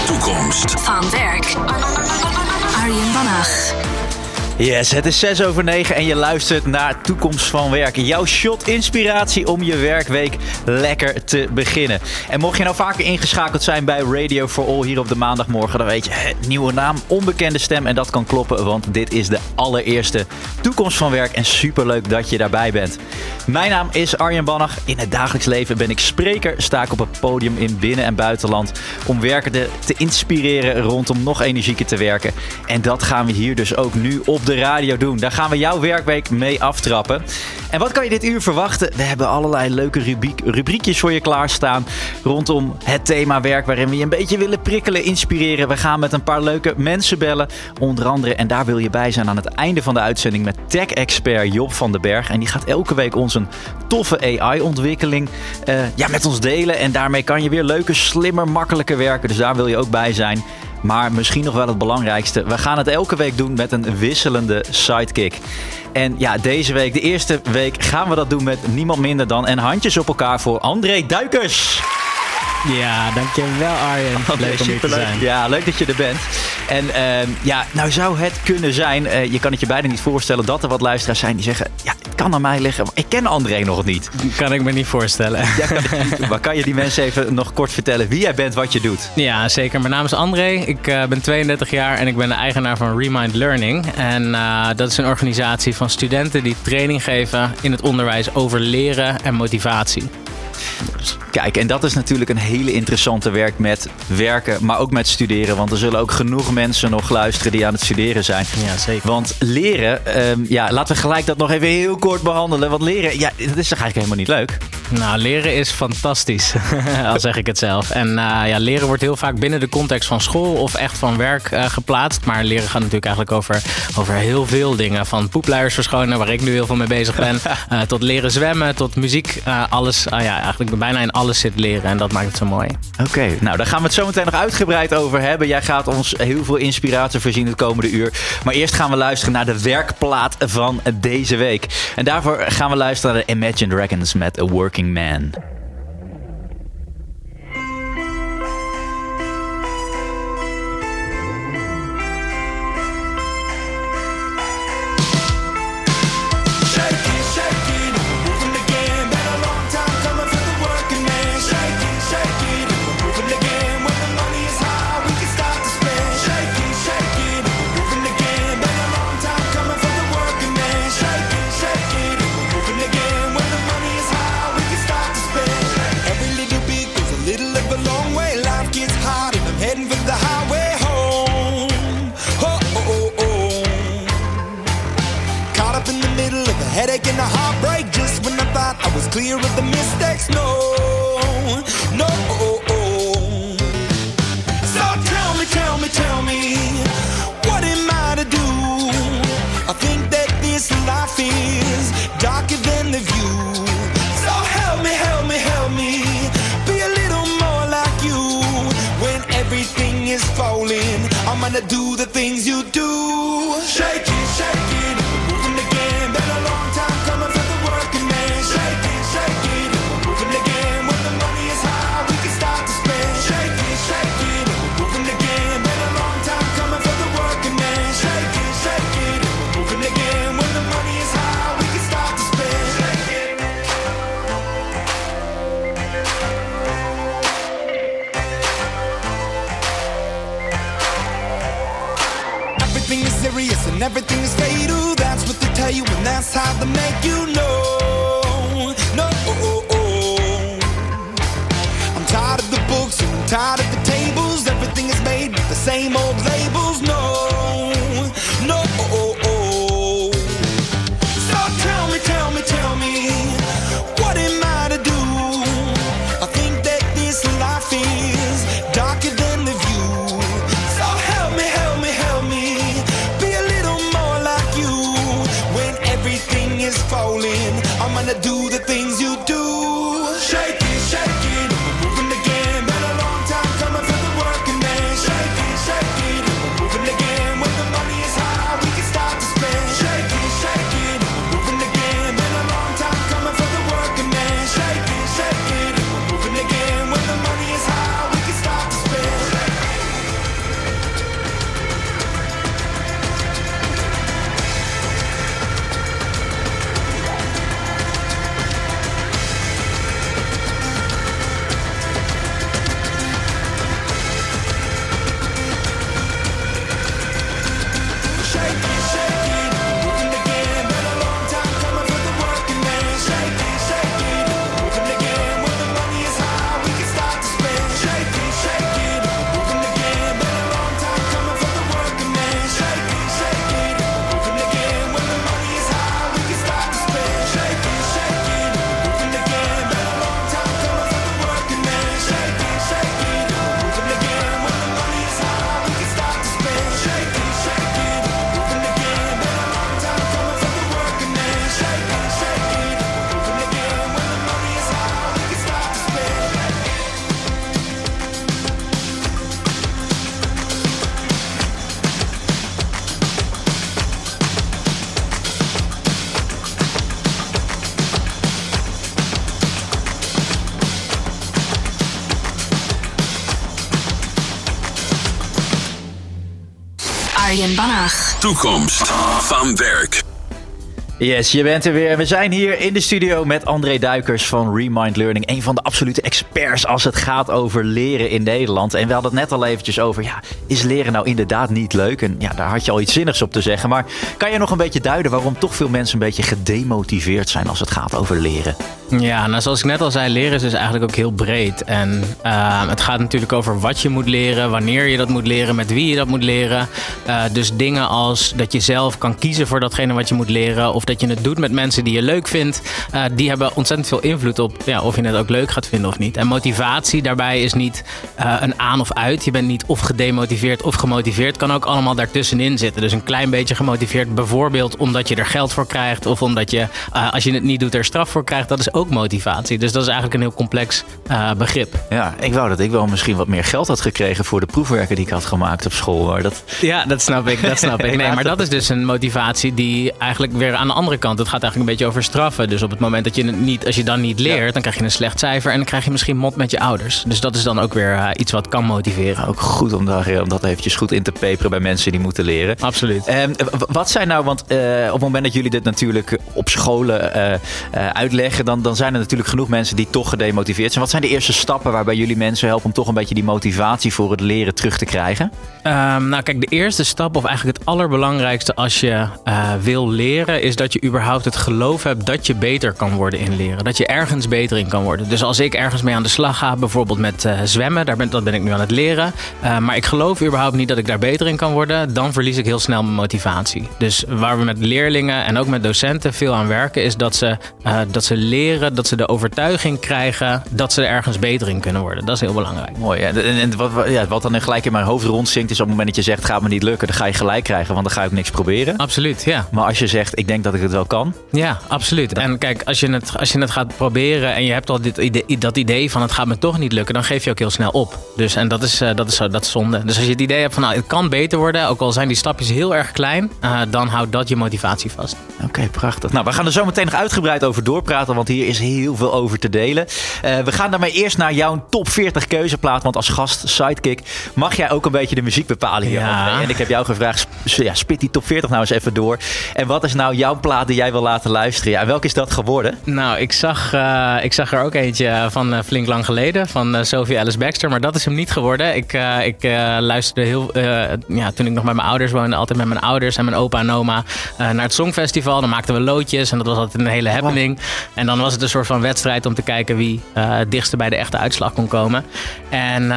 toekomst van werk. Arjen Bannach. Yes, het is 6:06 en je luistert naar Toekomst van Werk. Jouw shot inspiratie om je werkweek lekker te beginnen. En mocht je nou vaker ingeschakeld zijn bij Radio for All hier op de maandagmorgen, dan weet je, nieuwe naam, onbekende stem. En dat kan kloppen, want dit is de allereerste Toekomst van Werk. En superleuk dat je daarbij bent. Mijn naam is Arjen Bannach. In het dagelijks leven ben ik spreker, sta ik op het podium in binnen- en buitenland om werkenden te inspireren rondom nog energieker te werken. En dat gaan we hier dus ook nu op de radio doen. Daar gaan we jouw werkweek mee aftrappen. En wat kan je dit uur verwachten? We hebben allerlei leuke rubriekjes voor je klaarstaan rondom het thema werk, waarin we je een beetje willen prikkelen, inspireren. We gaan met een paar leuke mensen bellen, onder andere, en daar wil je bij zijn aan het einde van de uitzending met tech-expert Job van den Berg. En die gaat elke week ons een toffe AI-ontwikkeling met ons delen. En daarmee kan je weer leuker, slimmer, makkelijker werken. Dus daar wil je ook bij zijn. Maar misschien nog wel het belangrijkste. We gaan het elke week doen met een wisselende sidekick. En ja, deze week, de eerste week, gaan we dat doen met niemand minder dan, en handjes op elkaar voor, André Duikers. Ja, dankjewel Arjen. Leuk om hier te zijn. Ja, leuk dat je er bent. En nou zou het kunnen zijn, je kan het je bijna niet voorstellen, dat er wat luisteraars zijn die zeggen, ja, het kan aan mij liggen, maar ik ken André nog niet. Kan ik me niet voorstellen. Maar kan je die mensen even nog kort vertellen wie jij bent, wat je doet? Ja, zeker. Mijn naam is André. Ik ben 32 jaar en ik ben de eigenaar van Remind Learning. En dat is een organisatie van studenten die training geven in het onderwijs over leren en motivatie. Kijk, en dat is natuurlijk een hele interessante werk met werken, maar ook met studeren. Want er zullen ook genoeg mensen nog luisteren die aan het studeren zijn. Ja, zeker. Want leren, laten we gelijk dat nog even heel kort behandelen. Want leren, ja, dat is toch eigenlijk helemaal niet leuk? Nou, leren is fantastisch, al zeg ik het zelf. En leren wordt heel vaak binnen de context van school of echt van werk geplaatst. Maar leren gaat natuurlijk eigenlijk over heel veel dingen. Van poepluiers verschonen, waar ik nu heel veel mee bezig ben, tot leren zwemmen, tot muziek. Alles, eigenlijk bijna in alles zit leren en dat maakt het zo mooi. Oké, nou daar gaan we het zo meteen nog uitgebreid over hebben. Jij gaat ons heel veel inspiratie voorzien het komende uur. Maar eerst gaan we luisteren naar de werkplaat van deze week. En daarvoor gaan we luisteren naar de Imagine Dragons met A Working Man. Headache and a heartbreak just when I thought I was clear of the mistakes. No. So tell me, what am I to do? I think that this life is darker than the view. So help me, be a little more like you. When everything is falling, I'm gonna do the things you do. Shake it. And everything is fatal, that's what they tell you, and that's how they make you know. I'm tired of the books and I'm tired of the tables. Everything is made with the same old labels. No. So tell me, what am I to do? I think that this life is darker than the view. So help me. Is falling, I'm gonna do the things you do. Shake it, we're moving again. Been a long time coming for the working man. Shake it, Arjen Bannach. Toekomst van werk. Yes, je bent er weer. We zijn hier in de studio met André Duikers van Remind Learning. Een van de absolute experts als het gaat over leren in Nederland. En we hadden het net al eventjes over, is leren nou inderdaad niet leuk? En daar had je al iets zinnigs op te zeggen. Maar kan je nog een beetje duiden waarom toch veel mensen een beetje gedemotiveerd zijn als het gaat over leren? Ja, nou zoals ik net al zei, leren is dus eigenlijk ook heel breed. En het gaat natuurlijk over wat je moet leren, wanneer je dat moet leren, met wie je dat moet leren. Dus dingen als dat je zelf kan kiezen voor datgene wat je moet leren, of dat je het doet met mensen die je leuk vindt, die hebben ontzettend veel invloed op of je het ook leuk gaat vinden of niet. En motivatie daarbij is niet een aan of uit. Je bent niet of gedemotiveerd of gemotiveerd. Kan ook allemaal daartussenin zitten. Dus een klein beetje gemotiveerd, bijvoorbeeld omdat je er geld voor krijgt, of omdat je, als je het niet doet, er straf voor krijgt. Dat is ook motivatie. Dus dat is eigenlijk een heel complex begrip. Ja, ik wou dat ik wel misschien wat meer geld had gekregen voor de proefwerken die ik had gemaakt op school. Maar Ja, dat snap ik. Nee, maar dat is dus een motivatie die eigenlijk weer aan de andere kant, het gaat eigenlijk een beetje over straffen. Dus op het moment dat je het niet, als je dan niet leert, dan krijg je een slecht cijfer en dan krijg je misschien mot met je ouders. Dus dat is dan ook weer iets wat kan motiveren. Ook goed om dat eventjes goed in te peperen bij mensen die moeten leren. Absoluut. Wat zijn nou, want op het moment dat jullie dit natuurlijk op scholen uitleggen, dan zijn er natuurlijk genoeg mensen die toch gedemotiveerd zijn. Wat zijn de eerste stappen waarbij jullie mensen helpen om toch een beetje die motivatie voor het leren terug te krijgen? Nou kijk, de eerste stap, of eigenlijk het allerbelangrijkste als je wil leren, is dat je überhaupt het geloof hebt dat je beter kan worden in leren. Dat je ergens beter in kan worden. Dus als ik ergens mee aan de slag ga, bijvoorbeeld met zwemmen, dat ben ik nu aan het leren. Maar ik geloof überhaupt niet dat ik daar beter in kan worden, dan verlies ik heel snel mijn motivatie. Dus waar we met leerlingen en ook met docenten veel aan werken, is dat ze leren, dat ze de overtuiging krijgen dat ze er ergens beter in kunnen worden. Dat is heel belangrijk. Mooi. En wat dan gelijk in mijn hoofd rondzinkt, is op het moment dat je zegt, gaat me niet lukken, dan ga je gelijk krijgen, want dan ga ik niks proberen. Absoluut, ja. Maar als je zegt, ik denk dat ik het wel kan. Ja, absoluut. En kijk, als je het gaat proberen en je hebt al dat idee van het gaat me toch niet lukken, dan geef je ook heel snel op. Dus, en dat is zonde. Dus als je het idee hebt van het kan beter worden, ook al zijn die stapjes heel erg klein, dan houdt dat je motivatie vast. Oké, prachtig. Nou, we gaan er zo meteen nog uitgebreid over doorpraten, want hier is heel veel over te delen. We gaan daarmee eerst naar jouw top 40 keuzeplaat, want als gast, sidekick, mag jij ook een beetje de muziek bepalen hier. Ja. En ik heb jou gevraagd, spit die top 40 nou eens even door. En wat is nou jouw plaat die jij wil laten luisteren? Ja, welke is dat geworden? Nou, ik zag er ook eentje van flink lang geleden, van Sophie Alice Baxter, maar dat is hem niet geworden. Ik luisterde toen ik nog bij mijn ouders woonde, altijd met mijn ouders en mijn opa en oma naar het Songfestival. Dan maakten we loodjes en dat was altijd een hele happening. En dan was het een soort van wedstrijd om te kijken wie het dichtste bij de echte uitslag kon komen. En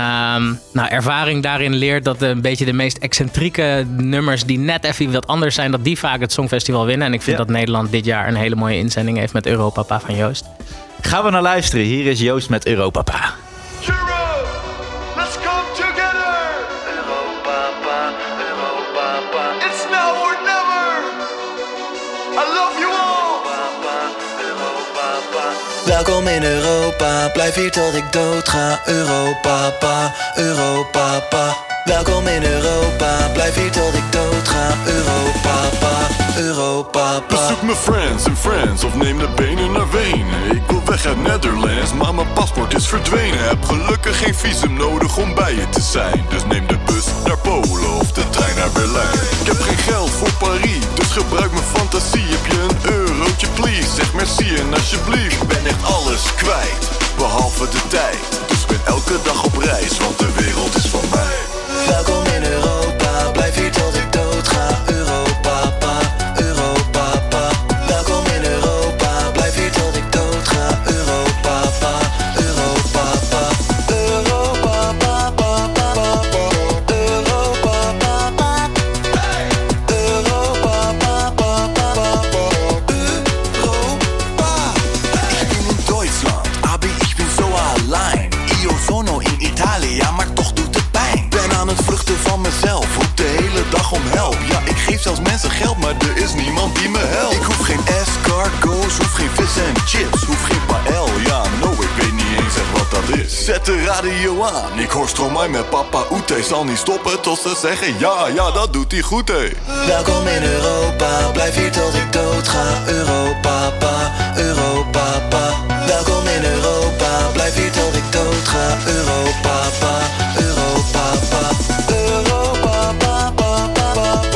ervaring daarin leert dat een beetje de meest excentrieke nummers die net even wat anders zijn, dat die vaak het Songfestival winnen. En ik vind dat Nederland dit jaar een hele mooie inzending heeft met Europapa van Joost. Gaan we naar luisteren. Hier is Joost met Europapa. Europe, let's come together. Europapa, Europapa. It's now or never. I love you all. Europapa. Welkom in Europa, blijf hier tot ik dood ga. Europapa, Europapa. Welkom in Europa, blijf hier tot ik dood ga. Europapa, Europapa. Bezoek mijn friends en friends of neem de benen naar Wenen. Ik wil weg uit Netherlands, maar mijn paspoort is verdwenen. Heb gelukkig geen visum nodig om bij je te zijn. Dus neem de bus naar Polen of de trein naar Berlijn. Ik heb geen geld voor Paris, dus gebruik mijn fantasie. Heb je een eurotje please, zeg merci en alsjeblieft. Ik ben echt alles kwijt, behalve de tijd. Dus ik ben elke dag op reis, want de wereld is van mij. Welkom in Europa, blijf hier tot ik dood ga. Europapa, Europapa. Welkom in Europa, blijf hier tot ik dood ga. Europapa, Europapa. Europapa, Europapa. Europa. Ich bin in Deutschland, aber ich bin so allein. Io sono in Italia, maar toch doet het pijn. Ben aan het vluchten van mezelf, roep de hele dag om help. Ja, ik geef zelfs mensen geld, maar er is niemand die me helpt. Ik hoef geen escargots, hoef geen vis en chips, hoef geen paella. No, ik weet niet eens echt wat dat is. Zet de radio aan, ik hoor Stromae met Papa Oete. Zal niet stoppen tot ze zeggen ja, dat doet hij goed, hé. Welkom in Europa, blijf hier tot ik dood ga. Europapa, Europapa. Welkom in Europa, blijf hier tot ik dood ga. Europapa, Europapa. Europapa,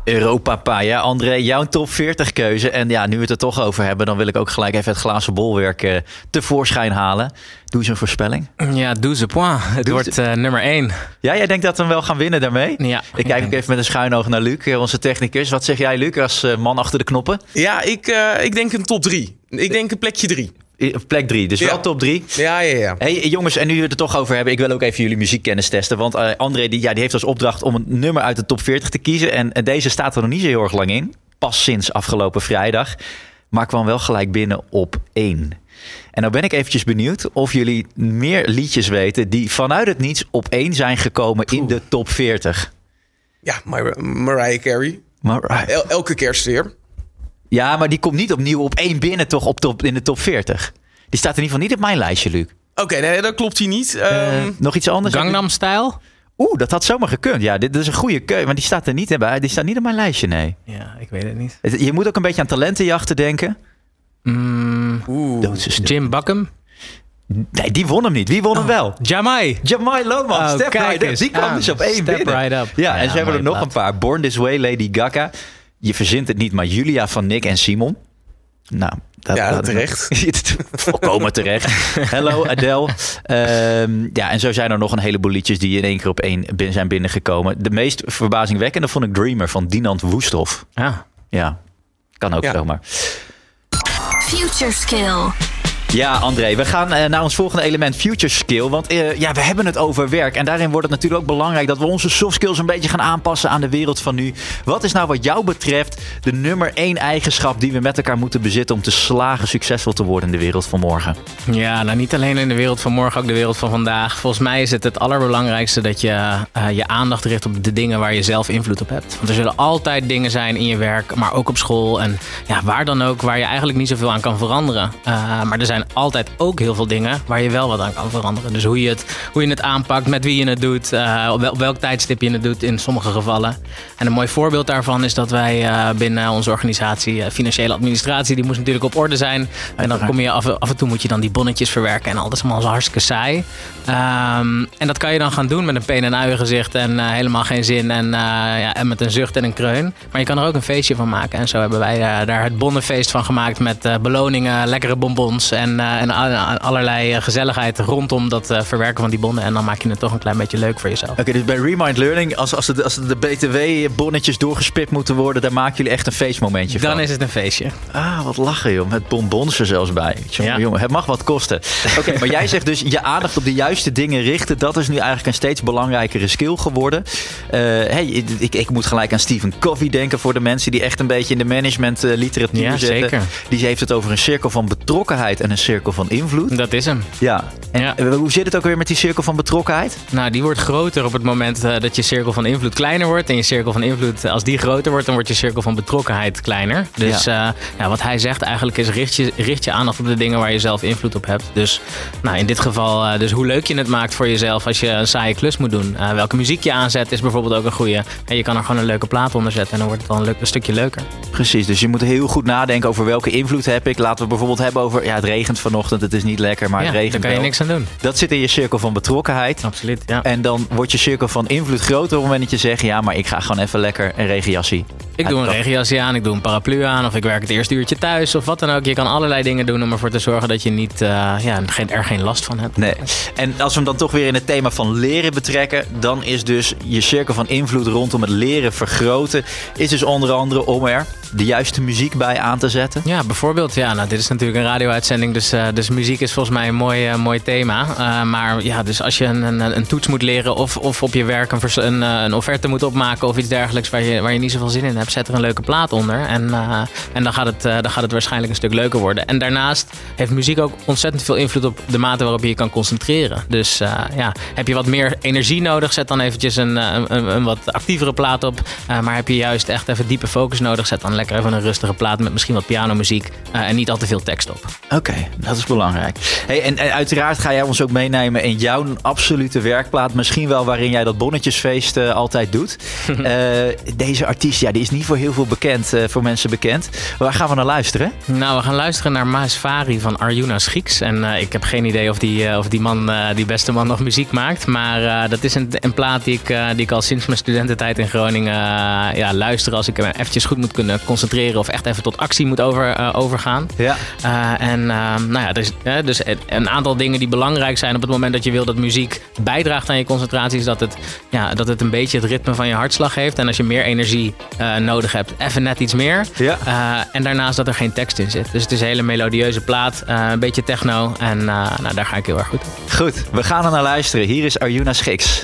Europapa, ja André, jouw top 40 keuze. En ja, nu we het er toch over hebben, dan wil ik ook gelijk even het glazen bolwerk tevoorschijn halen. Doe eens een voorspelling. Ja, 12 points. Het wordt nummer 1. Ja, jij denkt dat we hem wel gaan winnen daarmee? Ja. Ik kijk ook even met een schuin oog naar Luc, onze technicus. Wat zeg jij, Luc, als man achter de knoppen? Ja, ik denk een top 3. Ik denk een plekje 3. Plek 3, dus wel top 3. Ja. Hey jongens, en nu we het er toch over hebben, ik wil ook even jullie muziekkennis testen. Want André die heeft als opdracht om een nummer uit de top 40 te kiezen. En deze staat er nog niet zo heel erg lang in. Pas sinds afgelopen vrijdag. Maar kwam wel gelijk binnen op 1. En nou ben ik eventjes benieuwd of jullie meer liedjes weten die vanuit het niets op 1 zijn gekomen in de top 40. Ja, Mariah Carey. Elke kerst weer. Ja, maar die komt niet opnieuw op 1 binnen toch in de top 40. Die staat in ieder geval niet op mijn lijstje, Luc. Oké, nee, dat klopt hier niet. Nog iets anders? Gangnam Style? Dat had zomaar gekund. Ja, dit is een goede keuze. Maar die staat er niet bij. Die staat niet op mijn lijstje, nee. Ja, ik weet het niet. Je moet ook een beetje aan talentenjachten denken. Jim Buckham? Nee, die won hem niet. Wie won hem wel? Jamai Lohman, Step Right Up. Die kwam dus op 1 binnen. Step Right Up. Ja, en ze hebben er nog een paar. Born This Way, Lady Gaga. Je verzint het niet, maar Julia van Nick en Simon. Nou, terecht. Volkomen terecht. Hello, Adele. En zo zijn er nog een heleboel liedjes die in één keer op 1 zijn binnengekomen. De meest verbazingwekkende vond ik Dreamer van Dinant Woesthof. Ja, kan ook zomaar. Future Skill. Ja, André, we gaan naar ons volgende element, Future Skill. Want we hebben het over werk. En daarin wordt het natuurlijk ook belangrijk dat we onze soft skills een beetje gaan aanpassen aan de wereld van nu. Wat is nou wat jou betreft de nummer 1 eigenschap die we met elkaar moeten bezitten om te slagen succesvol te worden in de wereld van morgen? Ja, nou niet alleen in de wereld van morgen, ook de wereld van vandaag. Volgens mij is het allerbelangrijkste dat je je aandacht richt op de dingen waar je zelf invloed op hebt. Want er zullen altijd dingen zijn in je werk, maar ook op school. En ja, waar dan ook, waar je eigenlijk niet zoveel aan kan veranderen. Maar er zijn altijd ook heel veel dingen waar je wel wat aan kan veranderen. Dus hoe je het aanpakt, met wie je het doet, op welk tijdstip je het doet in sommige gevallen. En een mooi voorbeeld daarvan is dat wij binnen onze organisatie, financiële administratie, die moest natuurlijk op orde zijn. En dan kom je af en toe moet je dan die bonnetjes verwerken en al. Dat is allemaal zo hartstikke saai. En dat kan je dan gaan doen met een peen en uien gezicht en helemaal geen zin en met een zucht en een kreun. Maar je kan er ook een feestje van maken. En zo hebben wij daar het bonnenfeest van gemaakt met beloningen, lekkere bonbons en allerlei gezelligheid rondom dat verwerken van die bonnen. En dan maak je het toch een klein beetje leuk voor jezelf. Oké, dus bij Remind Learning, als de BTW-bonnetjes doorgespipt moeten worden, dan maken jullie echt een feestmomentje van. Dan is het een feestje. Wat lachen, joh. Met bonbons er zelfs bij. Jongen, het mag wat kosten. Oké, maar jij zegt dus je aandacht op de juiste dingen richten. Dat is nu eigenlijk een steeds belangrijkere skill geworden. Ik moet gelijk aan Stephen Covey denken voor de mensen die echt een beetje in de management literatuur zitten. Zeker. Die heeft het over een cirkel van betrokkenheid en een cirkel van invloed. Dat is hem. Ja. En hoe zit het ook weer met die cirkel van betrokkenheid? Nou, die wordt groter op het moment dat je cirkel van invloed kleiner wordt. En je cirkel van invloed, als die groter wordt, dan wordt je cirkel van betrokkenheid kleiner. Dus wat hij zegt eigenlijk is, richt je aandacht op de dingen waar je zelf invloed op hebt. Dus in dit geval, dus hoe leuk je het maakt voor jezelf als je een saaie klus moet doen. Welke muziek je aanzet is bijvoorbeeld ook een goeie. En je kan er gewoon een leuke plaat onder zetten en dan wordt het dan een stukje leuker. Precies, dus je moet heel goed nadenken over welke invloed heb ik. Laten we bijvoorbeeld hebben over, het regent vanochtend, het is niet lekker, maar het regent daar kan je niks aan doen. Dat zit in je cirkel van betrokkenheid. Absoluut, ja. En dan wordt je cirkel van invloed groter op het moment dat je zegt, maar ik ga gewoon even lekker een regenjassie. Ik doe een regenjasje aan, ik doe een paraplu aan of ik werk het eerste uurtje thuis of wat dan ook. Je kan allerlei dingen doen om ervoor te zorgen dat je niet, er geen last van hebt. Nee. En als we hem dan toch weer in het thema van leren betrekken, dan is dus je cirkel van invloed rondom het leren vergroten, is dus onder andere om er de juiste muziek bij aan te zetten. Ja, bijvoorbeeld. Dit is natuurlijk een radio-uitzending, dus muziek is volgens mij een mooi thema. Maar dus als je een toets moet leren of op je werk een offerte moet opmaken of iets dergelijks waar je niet zoveel zin in hebt, zet er een leuke plaat onder. En dan gaat het waarschijnlijk een stuk leuker worden. En daarnaast heeft muziek ook ontzettend veel invloed op de mate waarop je je kan concentreren. Dus heb je wat meer energie nodig, zet dan eventjes een wat actievere plaat op. Maar heb je juist echt even diepe focus nodig, zet dan lekker even een rustige plaat met misschien wat pianomuziek en niet al te veel tekst op. Oké. dat is belangrijk. Hey, en uiteraard ga jij ons ook meenemen in jouw absolute werkplaat. Misschien wel waarin jij dat bonnetjesfeest altijd doet. Deze artiest, die is niet voor heel veel voor mensen bekend. Waar gaan we naar luisteren? Nou, we gaan luisteren naar Maheswari van Arjuna Schiks. En ik heb geen idee of die beste man nog muziek maakt. Maar dat is een plaat die ik al sinds mijn studententijd in Groningen luister. Als ik me eventjes goed moet kunnen concentreren of echt even tot actie moet overgaan. Ja. Dus een aantal dingen die belangrijk zijn op het moment dat je wil dat muziek bijdraagt aan je concentratie, is dat het een beetje het ritme van je hartslag heeft. En als je meer energie nodig hebt, even net iets meer. Ja. En daarnaast dat er geen tekst in zit. Dus het is een hele melodieuze plaat, een beetje techno. En daar ga ik heel erg goed op. Goed, we gaan er naar luisteren. Hier is Arjuna Schiks.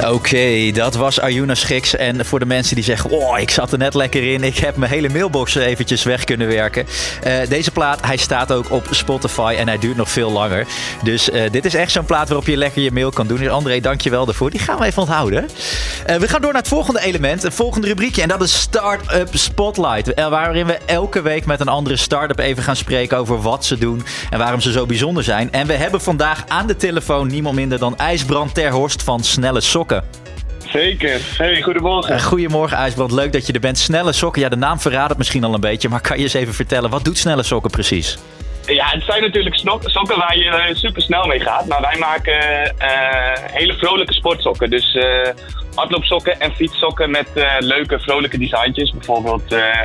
Oké, dat was Arjuna Schiks. En voor de mensen die zeggen, oh, ik zat er net lekker in. Ik heb mijn hele mailbox eventjes weg kunnen werken. Deze plaat, hij staat ook op Spotify en hij duurt nog veel langer. Dus dit is echt zo'n plaat waarop je lekker je mail kan doen. Dus André, dankjewel daarvoor. Die gaan we even onthouden. We gaan door naar het volgende element, het volgende rubriekje. En dat is Startup Spotlight. Waarin we elke week met een andere start-up even gaan spreken over wat ze doen en waarom ze zo bijzonder zijn. En we hebben vandaag aan de telefoon niemand minder dan IJsbrand ter Horst van Snelle Sokken. Zeker. Hey, goedemorgen. Goedemorgen IJsbrand, leuk dat je er bent. Snelle Sokken, ja, de naam verraadt het misschien al een beetje, maar kan je eens even vertellen, wat doet Snelle Sokken precies? Ja, het zijn natuurlijk sokken waar je super snel mee gaat, maar wij maken hele vrolijke sportsokken. Dus hardloopsokken en fietssokken met leuke vrolijke designtjes. Bijvoorbeeld,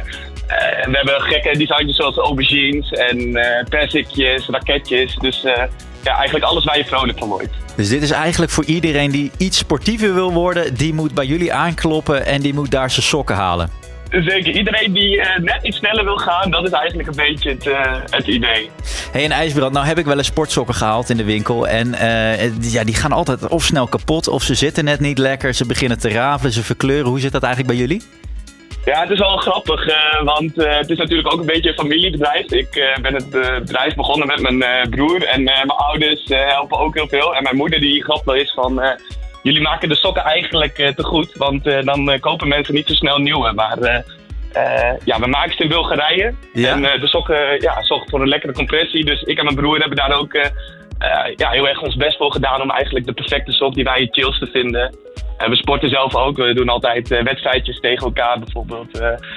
we hebben gekke designtjes zoals aubergines en persikjes, raketjes. Dus ja, eigenlijk alles waar je vrolijk van wordt. Dus dit is eigenlijk voor iedereen die iets sportiever wil worden, die moet bij jullie aankloppen en die moet daar zijn sokken halen. Zeker, iedereen die net iets sneller wil gaan, dat is eigenlijk een beetje het idee. Hey, en IJsbrand, nou heb ik wel eens sportsokken gehaald in de winkel. En ja, die gaan altijd of snel kapot, of ze zitten net niet lekker. Ze beginnen te rafelen, ze verkleuren. Hoe zit dat eigenlijk bij jullie? Ja, het is wel grappig, want het is natuurlijk ook een beetje een familiebedrijf. Ik ben het bedrijf begonnen met mijn broer en mijn ouders helpen ook heel veel. En mijn moeder die grappig is van, jullie maken de sokken eigenlijk te goed, want dan kopen mensen niet zo snel nieuwe. Maar ja, we maken ze in Bulgarije en de sokken zorgen voor een lekkere compressie. Dus ik en mijn broer hebben daar ook heel erg ons best voor gedaan om eigenlijk de perfecte sok die wij het chillste vinden. We sporten zelf ook. We doen altijd wedstrijdjes tegen elkaar bijvoorbeeld.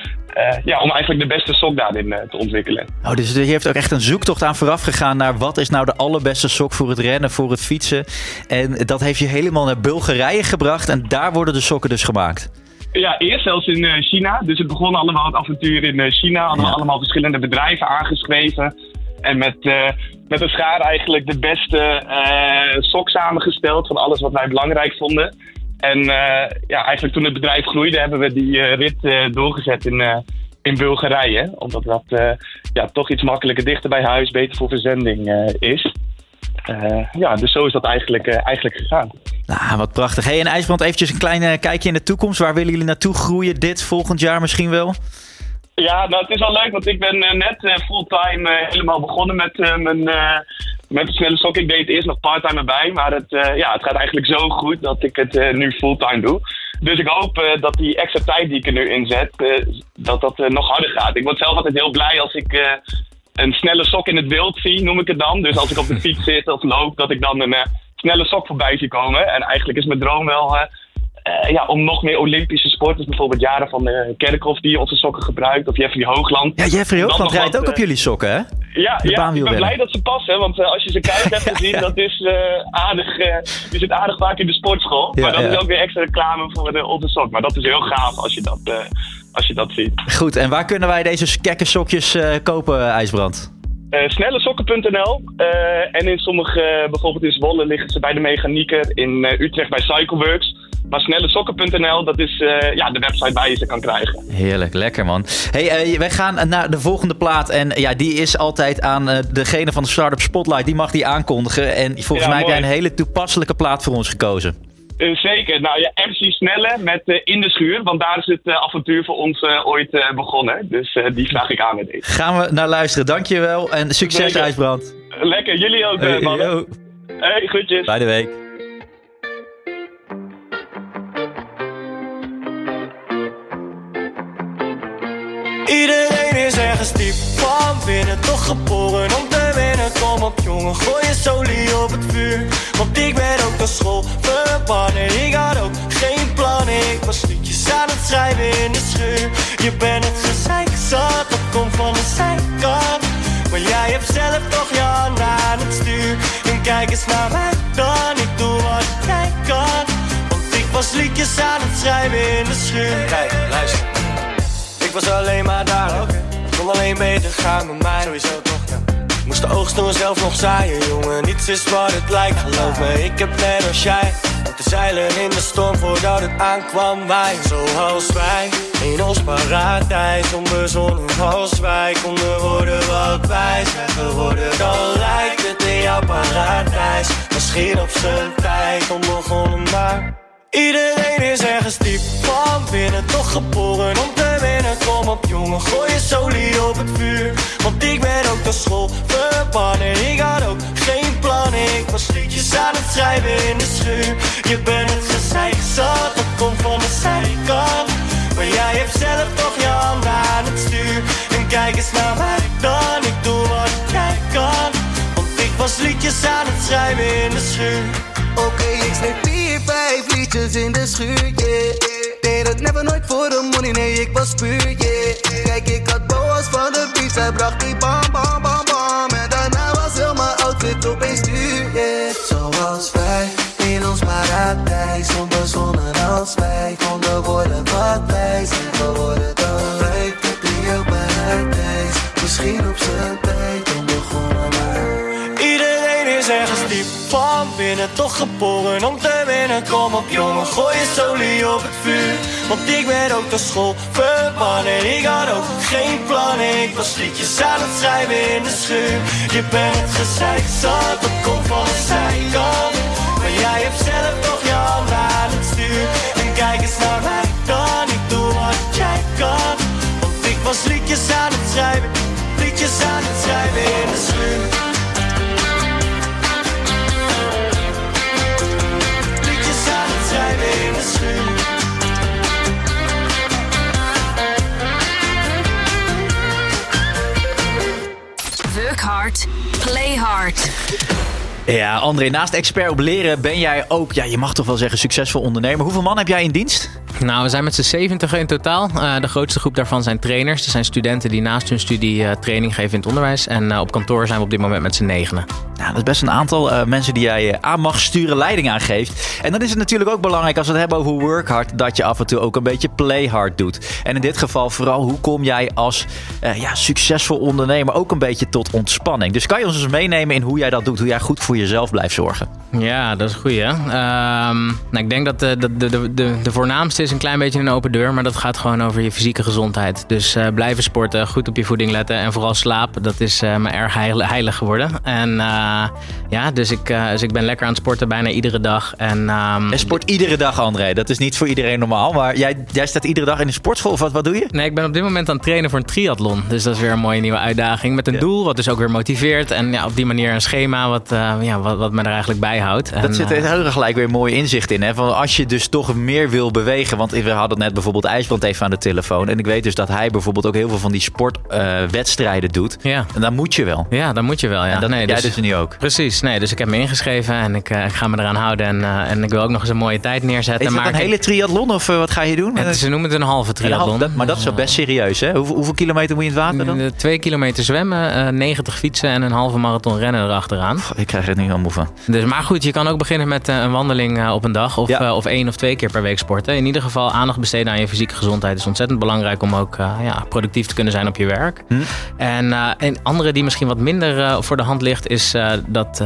Om eigenlijk de beste sok daarin te ontwikkelen. Oh, dus je heeft ook echt een zoektocht aan vooraf gegaan naar wat is nou de allerbeste sok voor het rennen, voor het fietsen. En dat heeft je helemaal naar Bulgarije gebracht en daar worden de sokken dus gemaakt. Ja, eerst zelfs in China. Dus het begon allemaal het avontuur in China. Hadden we allemaal verschillende bedrijven aangeschreven. En met een schaar eigenlijk de beste sok samengesteld van alles wat wij belangrijk vonden. En eigenlijk toen het bedrijf groeide hebben we die rit doorgezet in Bulgarije. Omdat dat toch iets makkelijker dichter bij huis, beter voor verzending is. Dus zo is dat eigenlijk gegaan. Nou, wat prachtig. Hey, en IJsbrand, eventjes een klein kijkje in de toekomst. Waar willen jullie naartoe groeien dit volgend jaar misschien wel? Ja, nou het is wel leuk, want ik ben net fulltime helemaal begonnen met de Snelle Sokken. Ik deed het eerst nog parttime erbij, maar het gaat eigenlijk zo goed dat ik het nu fulltime doe. Dus ik hoop dat die extra tijd die ik er nu inzet, dat nog harder gaat. Ik word zelf altijd heel blij als ik een snelle sok in het wild zie, noem ik het dan. Dus als ik op de fiets zit of loop, dat ik dan een snelle sok voorbij zie komen. En eigenlijk is mijn droom wel om nog meer Olympische sporters, bijvoorbeeld Jaren van Kerkhoff die onze sokken gebruikt, of Jeffrey Hoogland. Ja, Jeffrey Hoogland rijdt ook op jullie sokken, hè? Ja, ik ben blij dat ze passen, want als je ze kijkt hebt gezien, dat is aardig. Die zit aardig vaak in de sportschool. Maar dat is ook weer extra reclame voor onze sok. Maar dat is heel gaaf als je dat ziet. Goed, en waar kunnen wij deze kekke sokjes kopen, IJsbrand? Snellesokken.nl en in sommige, bijvoorbeeld in Zwolle liggen ze bij de mechanieker, in Utrecht bij Cycleworks. Maar snellesokken.nl, dat is de website waar je ze kan krijgen. Heerlijk, lekker man. Hey, wij gaan naar de volgende plaat. En die is altijd aan degene van de Startup Spotlight. Die mag die aankondigen. En volgens mij heb jij een hele toepasselijke plaat voor ons gekozen. Zeker. Nou ja, MC Snelle met In de Schuur. Want daar is het avontuur voor ons ooit begonnen. Dus die vraag ik aan met deze. Gaan we naar luisteren. Dankjewel en succes Zeker. IJsbrand. Lekker, jullie ook mannen. Hey, groetjes. Bij de week. Iedereen is ergens diep van binnen, toch geboren om te winnen. Kom op jongen, gooi je solie op het vuur. Want ik ben ook naar school verbannen. Ik had ook geen plannen, ik was liedjes aan het schrijven in de schuur. Je bent het gezeik zat, dat komt van de zijkant. Maar jij hebt zelf toch je hand aan het stuur. En kijk eens naar mij dan, ik doe wat jij kan. Want ik was liedjes aan het schrijven in de schuur. Kijk, luister. Ik was alleen maar daar, kon alleen beter gaan met mij. Sowieso toch, Ik moest de oogst door zelf nog zaaien, jongen. Niets is wat het lijkt, geloof me, ik heb net als jij moeten zeilen in de storm voordat het aankwam. Wij, zoals wij, in ons paradijs, onbezonnen als wij konden worden wat wij zijn geworden. Dan lijkt het in jouw paradijs, misschien op zijn tijd onbegonnen maar Iedereen is ergens diep van binnen, toch geboren om te winnen. Kom op jongen, gooi je solie op het vuur. Want ik ben ook de school verbannen. Ik had ook geen plannen. Ik was liedjes aan het schrijven in de schuur. Je bent het gezeik zat, dat komt van de zijkant. Maar jij hebt zelf toch je handen aan het stuur. En kijk eens naar mij dan, ik doe wat jij kan. Want ik was liedjes aan het schrijven in de schuur. Oké, ik schreef 4, 5 liedjes in de schuur, yeah. Deed het never nooit voor de money, nee, ik was puur, yeah. Kijk, ik had Boas van de beats, hij bracht die bam, bam, bam, bam. En daarna was heel mijn outfit opeens duur, yeah. Zoals wij, in ons paradijs, onbezonnen als wij konden worden wat wij zijn geworden. Dan lijkt het die ook paradijs, misschien op zijn tijd onbegonnen maar. Iedereen is ergens diep van binnen, toch geboren om te winnen. Kom op jongen, gooi je solie op het vuur. Want ik ben ook de school verbannen. Ik had ook geen plannen. Ik was liedjes aan het schrijven in de schuur. Je bent het gezeik zat, dat komt van de zijkant. Maar jij hebt zelf toch je handen aan het stuur. En kijk eens naar mij dan, ik doe wat jij kan. Want ik was liedjes aan het schrijven, liedjes aan het schrijven in de schuur. In de schuur. Work hard, play hard. Ja, André, naast expert op leren ben jij ook, ja, je mag toch wel zeggen, succesvol ondernemer. Hoeveel man heb jij in dienst? Nou, we zijn met z'n 70 in totaal. De grootste groep daarvan zijn trainers. Er zijn studenten die naast hun studie training geven in het onderwijs. En op kantoor zijn we op dit moment met z'n 9. Nou, dat is best een aantal mensen die jij aan mag sturen, leiding aan geeft. En dan is het natuurlijk ook belangrijk, als we het hebben over work hard, dat je af en toe ook een beetje play hard doet. En in dit geval vooral, hoe kom jij als succesvol ondernemer ook een beetje tot ontspanning? Dus kan je ons eens meenemen in hoe jij dat doet, hoe jij goed voor jezelf blijft zorgen? Ja, dat is goed, hè? Ik denk dat de voornaamste is een klein beetje een open deur, maar dat gaat gewoon over je fysieke gezondheid. Dus blijven sporten, goed op je voeding letten en vooral slaap, dat is me erg heilig geworden. En dus ik ben lekker aan het sporten bijna iedere dag. Je sport iedere dag, André. Dat is niet voor iedereen normaal, maar jij staat iedere dag in de sportschool of wat doe je? Nee, ik ben op dit moment aan het trainen voor een triathlon. Dus dat is weer een mooie nieuwe uitdaging met een doel, wat dus ook weer motiveert. En op die manier een schema wat me er eigenlijk bij houdt. Dat zit er heel gelijk weer mooi inzicht in. Hè? Van als je dus toch meer wil bewegen. Want we hadden net bijvoorbeeld IJsbrand even aan de telefoon. En ik weet dus dat hij bijvoorbeeld ook heel veel van die sportwedstrijden doet. Ja. En dan moet je wel. Ja, dan moet je wel. Ja. En dat jij dus nu ook. Precies. Nee, dus ik heb me ingeschreven en ik ga me eraan houden. En ik wil ook nog eens een mooie tijd neerzetten. Is dat een hele triathlon of wat ga je doen? Ze noemen het een halve triathlon. Maar dat is wel best serieus, hè? Hoeveel kilometer moet je in het water dan? 2 kilometer zwemmen, 90 fietsen en een halve marathon rennen erachteraan. Ik krijg er niet helemaal van. Dus, maar goed, je kan ook beginnen met een wandeling op een dag. Of 1 of 2 keer per week sporten. In ieder geval aandacht besteden aan je fysieke gezondheid is ontzettend belangrijk om ook productief te kunnen zijn op je werk. En andere die misschien wat minder voor de hand ligt is dat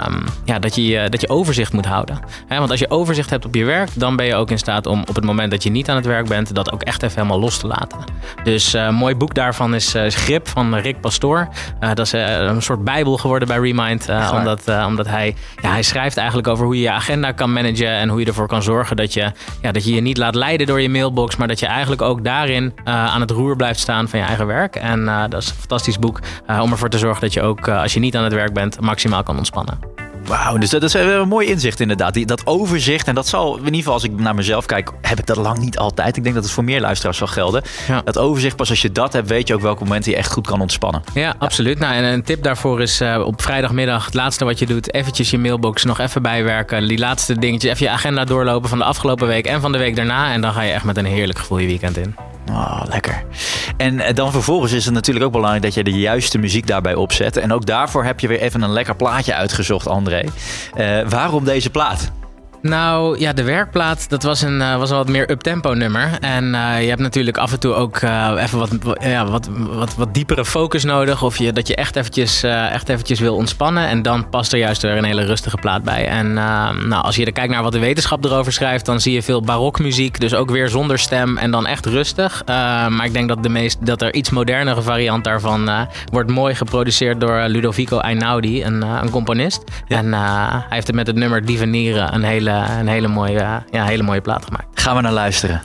je overzicht moet houden. Want als je overzicht hebt op je werk, dan ben je ook in staat om op het moment dat je niet aan het werk bent, dat ook echt even helemaal los te laten. Dus een mooi boek daarvan is Grip van Rick Pastoor. Dat is een soort bijbel geworden bij Remind. Omdat hij schrijft eigenlijk over hoe je je agenda kan managen en hoe je ervoor kan zorgen dat je je niet laat leiden door je mailbox, maar dat je eigenlijk ook daarin aan het roer blijft staan van je eigen werk. En dat is een fantastisch boek om ervoor te zorgen dat je ook als je niet aan het werk bent maximaal kan ontspannen. Wauw, dus dat is een mooi inzicht inderdaad. Dat overzicht, en dat zal, in ieder geval als ik naar mezelf kijk, heb ik dat lang niet altijd. Ik denk dat het voor meer luisteraars zal gelden. Ja. Dat overzicht, pas als je dat hebt, weet je ook welke momenten je echt goed kan ontspannen. Ja, absoluut. Nou, en een tip daarvoor is op vrijdagmiddag, het laatste wat je doet, eventjes je mailbox nog even bijwerken. Die laatste dingetjes, even je agenda doorlopen van de afgelopen week en van de week daarna. En dan ga je echt met een heerlijk gevoel je weekend in. Oh, lekker. En dan vervolgens is het natuurlijk ook belangrijk dat je de juiste muziek daarbij opzet. En ook daarvoor heb je weer even een lekker plaatje uitgezocht, André. Waarom deze plaat? Nou ja, de werkplaat, dat was een wat meer uptempo nummer. En je hebt natuurlijk af en toe ook even wat diepere focus nodig. Of dat je echt eventjes wil ontspannen. En dan past er juist weer een hele rustige plaat bij. En als je kijkt naar wat de wetenschap erover schrijft, dan zie je veel barokmuziek. Dus ook weer zonder stem en dan echt rustig. Maar ik denk dat er iets modernere variant daarvan wordt mooi geproduceerd door Ludovico Einaudi, een componist. Ja. En hij heeft het met het nummer Divenire een hele een hele mooie plaat gemaakt. Gaan we naar luisteren.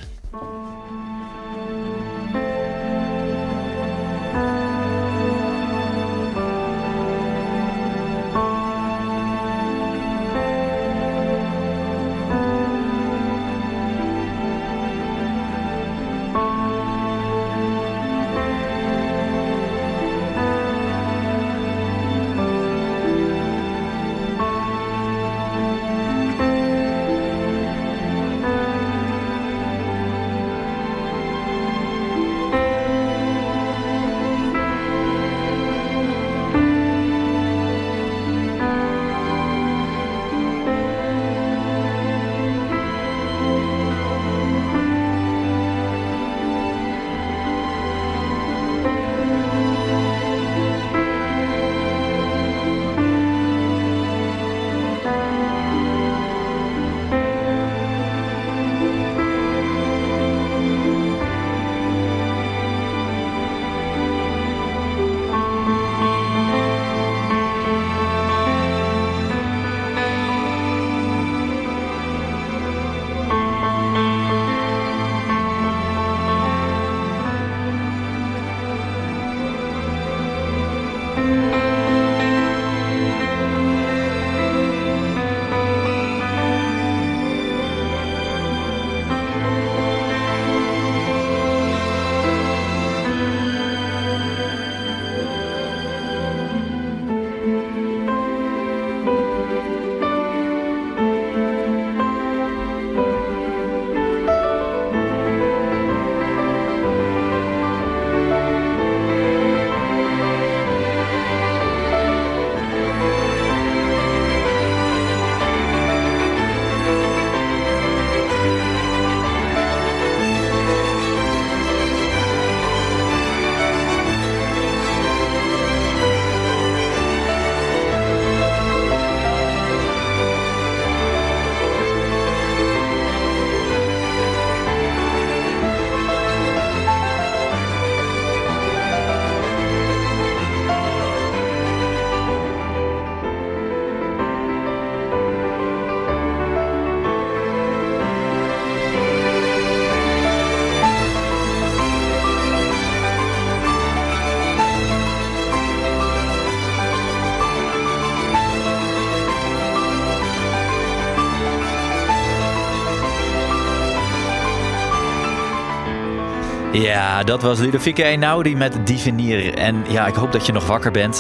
Ja, dat was Ludovica Einaudi met Divenir. En ja, ik hoop dat je nog wakker bent.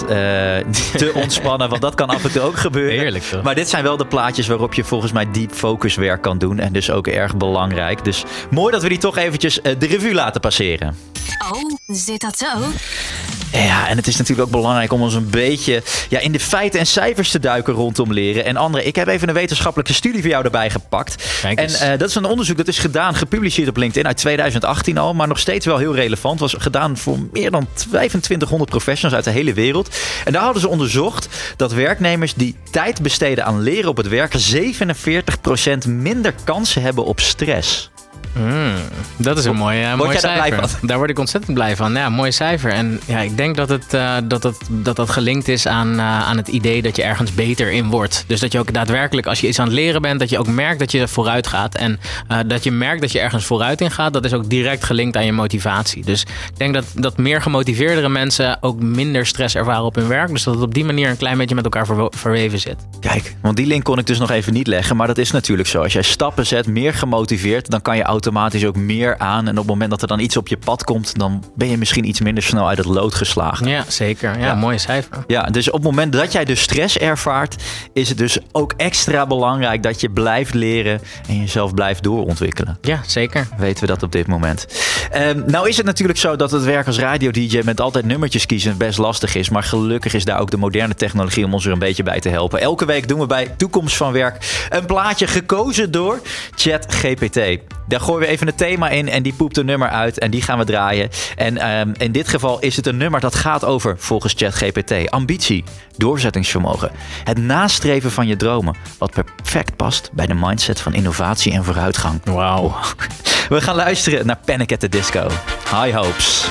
Te ontspannen, want dat kan af en toe ook gebeuren. Heerlijk toch? Maar dit zijn wel de plaatjes waarop je volgens mij deep focus werk kan doen. En dus ook erg belangrijk. Dus mooi dat we die toch eventjes de revue laten passeren. Oh, zit dat zo? Ja, en het is natuurlijk ook belangrijk om ons een beetje in de feiten en cijfers te duiken rondom leren. En André, ik heb even een wetenschappelijke studie voor jou erbij gepakt. En dat is een onderzoek dat is gedaan, gepubliceerd op LinkedIn uit 2018 al. Maar nog steeds wel heel relevant. Was gedaan voor meer dan 2500 professionals uit de hele wereld. En daar hadden ze onderzocht dat werknemers die tijd besteden aan leren op het werk 47% minder kansen hebben op stress. Dat is een mooi cijfer. Daar word ik ontzettend blij van. Ja, mooi cijfer. En ja, ik denk dat gelinkt is aan het idee dat je ergens beter in wordt. Dus dat je ook daadwerkelijk, als je iets aan het leren bent, dat je ook merkt dat je vooruit gaat. En dat je merkt dat je ergens vooruit in gaat, dat is ook direct gelinkt aan je motivatie. Dus ik denk dat meer gemotiveerdere mensen ook minder stress ervaren op hun werk. Dus dat het op die manier een klein beetje met elkaar verweven zit. Kijk, want die link kon ik dus nog even niet leggen. Maar dat is natuurlijk zo. Als jij stappen zet, meer gemotiveerd, dan kan je automatisch ook meer aan. En op het moment dat er dan iets op je pad komt, dan ben je misschien iets minder snel uit het lood geslagen. Ja, zeker. Ja, mooie cijfer. Ja, dus op het moment dat jij dus stress ervaart, is het dus ook extra belangrijk dat je blijft leren en jezelf blijft doorontwikkelen. Ja, zeker. Weten we dat op dit moment. Nou is het natuurlijk zo dat het werk als radio-dj met altijd nummertjes kiezen best lastig is. Maar gelukkig is daar ook de moderne technologie om ons er een beetje bij te helpen. Elke week doen we bij Toekomst van Werk een plaatje gekozen door ChatGPT. Daar gooien we even het thema in en die poept een nummer uit en die gaan we draaien. En in dit geval is het een nummer dat gaat over, volgens ChatGPT, ambitie, doorzettingsvermogen. Het nastreven van je dromen, wat perfect past bij de mindset van innovatie en vooruitgang. Wauw. We gaan luisteren naar Panic at the Disco. High Hopes.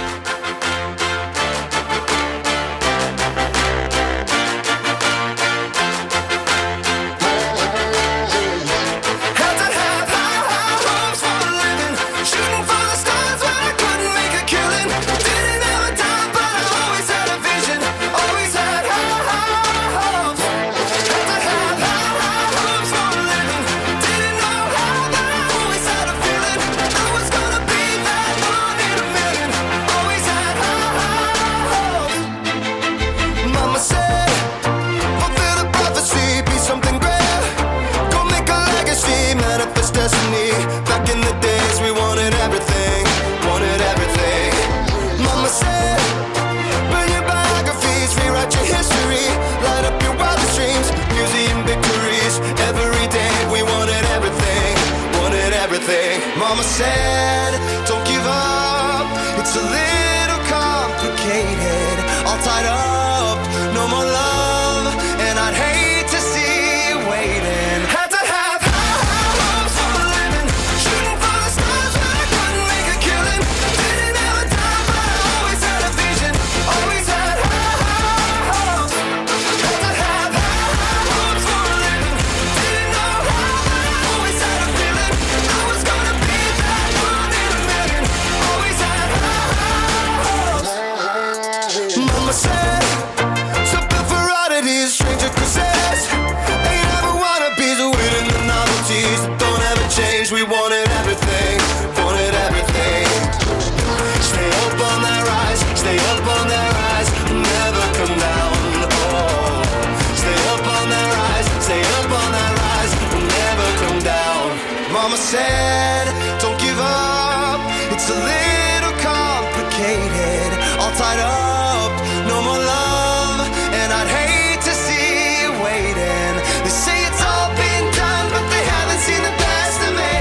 says ain't never wanna be the winning the novelties that don't ever change. We wanted everything, wanted everything. Stay up on that rise, stay up on that rise, never come down. Oh, stay up on that rise, stay up on that rise, never come down. Mama said, don't give up. It's a little complicated, all tied up, no more love, and I'd hate to see you waiting. They say it's all been done, but they haven't seen the best of me.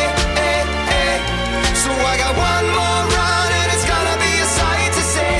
So I got one more run, and it's gonna be a sight to see.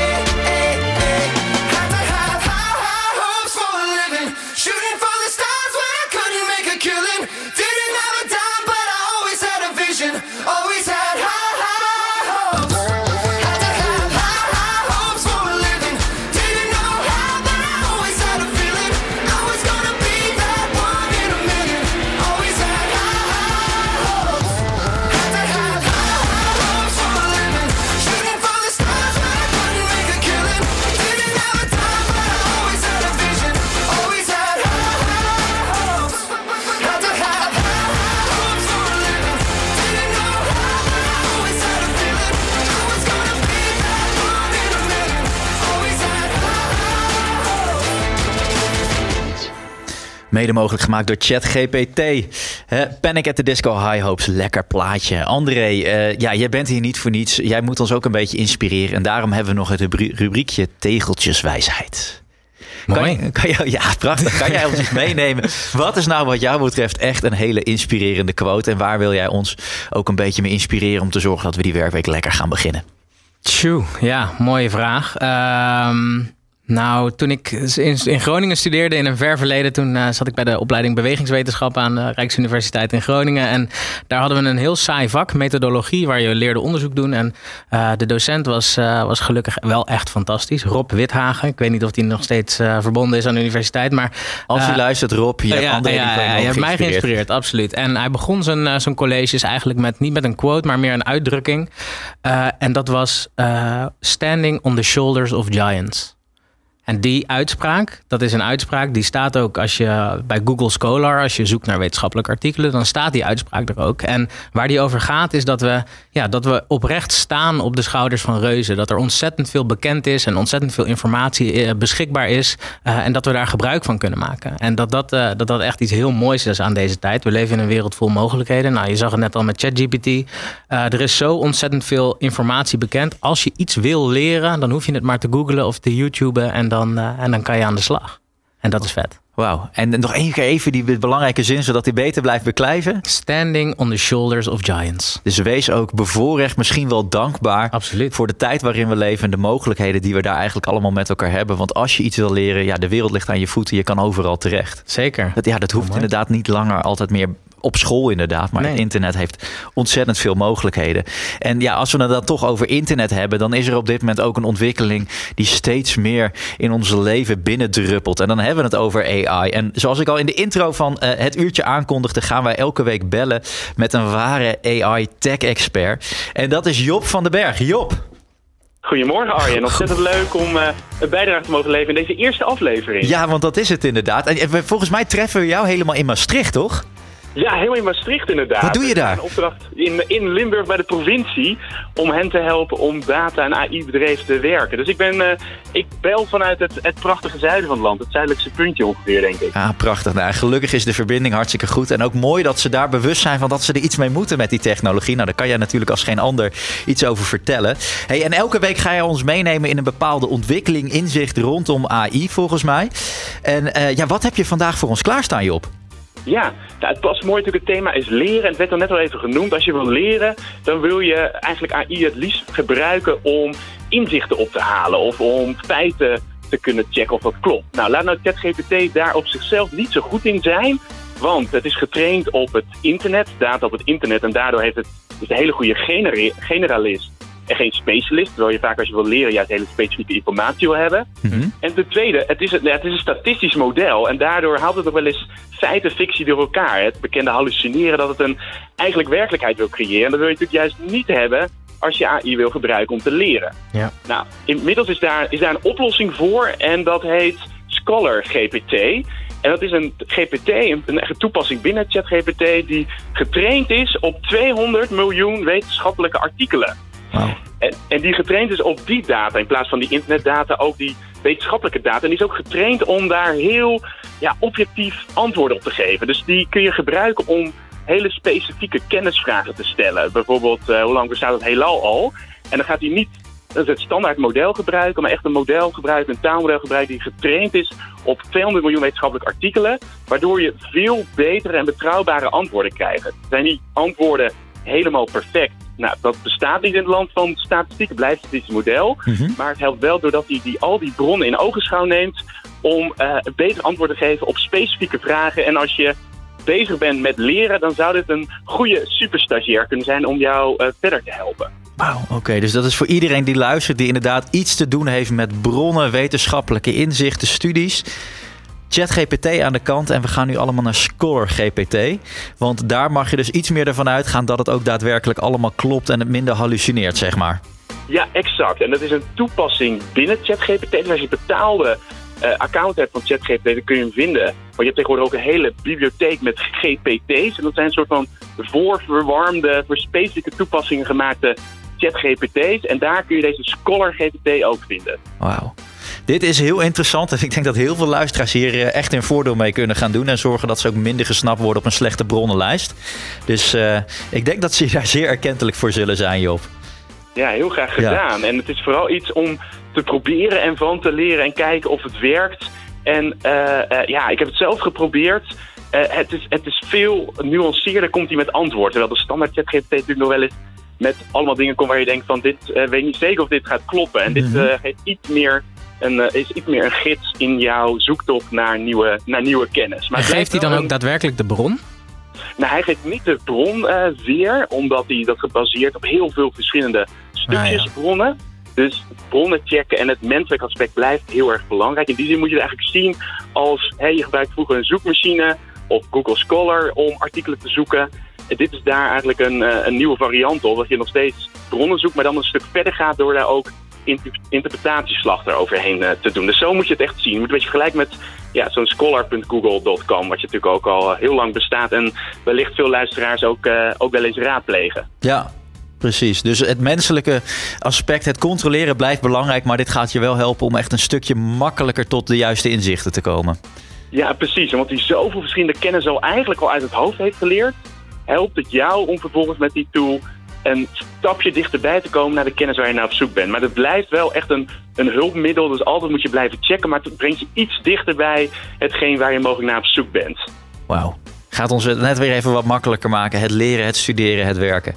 Had to have high hopes for a living, shooting for the stars when I couldn't make a killing. Didn't have a dime, but I always had a vision, always had high hopes. Had to have high hopes for a living, didn't know how, but I always had a feeling I was gonna be that one in a million. Always had high hopes. Had to have high hopes for a living, shooting for the stars when I couldn't make a killing. Didn't have a dime, but I always had a vision, always had high hopes. Had to have high hopes for a living, didn't know how, but I always had a feeling I was gonna be that one in a million. Always had high hopes. Mede mogelijk gemaakt door ChatGPT. Panic at the Disco, High Hopes, lekker plaatje. André, jij bent hier niet voor niets. Jij moet ons ook een beetje inspireren. En daarom hebben we nog het rubriekje Tegeltjeswijsheid. Mooi. Ja, prachtig. Kan jij ons iets meenemen? Wat is nou wat jou betreft echt een hele inspirerende quote? En waar wil jij ons ook een beetje mee inspireren om te zorgen dat we die werkweek lekker gaan beginnen? Tjoe, ja, mooie vraag. Nou, toen ik in Groningen studeerde in een ver verleden, toen zat ik bij de opleiding bewegingswetenschap aan de Rijksuniversiteit in Groningen. En daar hadden we een heel saai vak, methodologie, waar je leerde onderzoek doen. En de docent was gelukkig wel echt fantastisch. Rob Withagen. Ik weet niet of hij nog steeds verbonden is aan de universiteit. Maar als je luistert, Rob, je hebt André je hebt mij geïnspireerd, absoluut. En hij begon zijn colleges eigenlijk niet met een quote, maar meer een uitdrukking. En dat was standing on the shoulders of giants. En die uitspraak, dat is een uitspraak die staat ook als je bij Google Scholar, als je zoekt naar wetenschappelijke artikelen, dan staat die uitspraak er ook. En waar die over gaat is dat we oprecht staan op de schouders van reuzen. Dat er ontzettend veel bekend is en ontzettend veel informatie beschikbaar is. En dat we daar gebruik van kunnen maken. En dat echt iets heel moois is aan deze tijd. We leven in een wereld vol mogelijkheden. Nou, je zag het net al met ChatGPT. Er is zo ontzettend veel informatie bekend. Als je iets wil leren, dan hoef je het maar te googlen of te YouTuben en dan kan je aan de slag. En dat is vet. Wauw. En nog één keer even die belangrijke zin, zodat hij beter blijft beklijven. Standing on the shoulders of giants. Dus wees ook bevoorrecht, misschien wel dankbaar. Absoluut. Voor de tijd waarin we leven en de mogelijkheden die we daar eigenlijk allemaal met elkaar hebben. Want als je iets wil leren, de wereld ligt aan je voeten. Je kan overal terecht. Zeker. Dat hoeft inderdaad niet langer altijd meer op school inderdaad. Maar het internet heeft ontzettend veel mogelijkheden. En als we het dan toch over internet hebben, dan is er op dit moment ook een ontwikkeling die steeds meer in ons leven binnendruppelt. En dan hebben we het over AI. En zoals ik al in de intro van het uurtje aankondigde, gaan wij elke week bellen met een ware AI-tech-expert. En dat is Job van den Berg. Job. Goedemorgen Arjen, ontzettend leuk om een bijdrage te mogen leveren in deze eerste aflevering. Ja, want dat is het inderdaad. En volgens mij treffen we jou helemaal in Maastricht, toch? Ja, helemaal in Maastricht inderdaad. Wat doe je daar? Een opdracht in Limburg bij de provincie om hen te helpen om data- en AI-bedrijven te werken. Dus ik bel vanuit het prachtige zuiden van het land. Het zuidelijkste puntje ongeveer, denk ik. Ah, prachtig. Nou, gelukkig is de verbinding hartstikke goed. En ook mooi dat ze daar bewust zijn van dat ze er iets mee moeten met die technologie. Nou, daar kan jij natuurlijk als geen ander iets over vertellen. Hey, en elke week ga je ons meenemen in een bepaalde ontwikkeling, inzicht rondom AI volgens mij. En wat heb je vandaag voor ons klaarstaan, Job? Ja, het past mooi natuurlijk. Het thema is leren. En het werd al net al even genoemd. Als je wil leren, dan wil je eigenlijk AI het liefst gebruiken om inzichten op te halen. Of om feiten te kunnen checken of dat klopt. Nou, laat nou ChatGPT daar op zichzelf niet zo goed in zijn. Want het is getraind op het internet, data op het internet. En daardoor is het een hele goede generalist. En geen specialist, terwijl je vaak als je wil leren juist hele specifieke informatie wil hebben. Mm-hmm. En ten tweede, het is een statistisch model en daardoor haalt het ook wel eens feit en fictie door elkaar. Het bekende hallucineren dat het een eigenlijk werkelijkheid wil creëren. En dat wil je natuurlijk juist niet hebben als je AI wil gebruiken om te leren. Ja. Nou, inmiddels is daar een oplossing voor en dat heet Scholar GPT. En dat is een GPT, een eigen toepassing binnen ChatGPT die getraind is op 200 miljoen wetenschappelijke artikelen. Wow. En die getraind is op die data in plaats van die internetdata, ook die wetenschappelijke data. En die is ook getraind om daar heel objectief antwoorden op te geven. Dus die kun je gebruiken om hele specifieke kennisvragen te stellen. Bijvoorbeeld, hoe lang bestaat het heelal al? En dan gaat hij niet het standaard model gebruiken, maar echt een model gebruiken, een taalmodel gebruiken die getraind is op 200 miljoen wetenschappelijke artikelen, waardoor je veel betere en betrouwbare antwoorden krijgt. Zijn die antwoorden helemaal perfect? Nou, dat bestaat niet in het land van statistiek, het blijft het model. Maar het helpt wel doordat hij al die bronnen in ogenschouw neemt om een beter antwoord te geven op specifieke vragen. En als je bezig bent met leren, dan zou dit een goede superstagiair kunnen zijn om jou verder te helpen. Wauw, oké. Dus dat is voor iedereen die luistert, die inderdaad iets te doen heeft met bronnen, wetenschappelijke inzichten, studies. ChatGPT aan de kant en we gaan nu allemaal naar Scholar GPT. Want daar mag je dus iets meer ervan uitgaan dat het ook daadwerkelijk allemaal klopt en het minder hallucineert, zeg maar. Ja, exact. En dat is een toepassing binnen ChatGPT. Dus als je betaalde account hebt van ChatGPT, dan kun je hem vinden. Maar je hebt tegenwoordig ook een hele bibliotheek met GPT's. En dat zijn een soort van voorverwarmde, voor specifieke toepassingen gemaakte ChatGPT's. En daar kun je deze Scholar GPT ook vinden. Wauw. Dit is heel interessant en ik denk dat heel veel luisteraars hier echt een voordeel mee kunnen gaan doen en zorgen dat ze ook minder gesnapt worden op een slechte bronnenlijst. Dus ik denk dat ze daar zeer erkentelijk voor zullen zijn, Job. Ja, heel graag gedaan. Ja. En het is vooral iets om te proberen en van te leren en kijken of het werkt. En ik heb het zelf geprobeerd. Het is veel nuanceerder, komt hij met antwoord. Terwijl de standaard ChatGPT natuurlijk nog wel eens met allemaal dingen komt waar je denkt van dit weet niet zeker of dit gaat kloppen. En dit geeft iets meer is iets meer een gids in jouw zoektocht naar nieuwe kennis. Maar geeft hij dan ook daadwerkelijk de bron? Nou, hij geeft niet de bron weer, omdat hij dat gebaseerd op heel veel verschillende stukjes bronnen. Dus bronnen checken en het menselijk aspect blijft heel erg belangrijk. In die zin moet je het eigenlijk zien als je gebruikt vroeger een zoekmachine of Google Scholar om artikelen te zoeken. En dit is daar eigenlijk een nieuwe variant op, dat je nog steeds bronnen zoekt, maar dan een stuk verder gaat door daar ook interpretatieslag eroverheen te doen. Dus zo moet je het echt zien. Je moet een beetje gelijk met zo'n scholar.google.com, wat je natuurlijk ook al heel lang bestaat en wellicht veel luisteraars ook wel eens raadplegen. Ja, precies. Dus het menselijke aspect, het controleren blijft belangrijk, maar dit gaat je wel helpen om echt een stukje makkelijker tot de juiste inzichten te komen. Ja, precies. En want hij zoveel verschillende kennis al eigenlijk al uit het hoofd heeft geleerd, helpt het jou om vervolgens met die tool een stapje dichterbij te komen naar de kennis waar je naar op zoek bent. Maar het blijft wel echt een hulpmiddel, dus altijd moet je blijven checken, maar het brengt je iets dichterbij hetgeen waar je mogelijk naar op zoek bent. Wauw. Gaat ons net weer even wat makkelijker maken. Het leren, het studeren, het werken.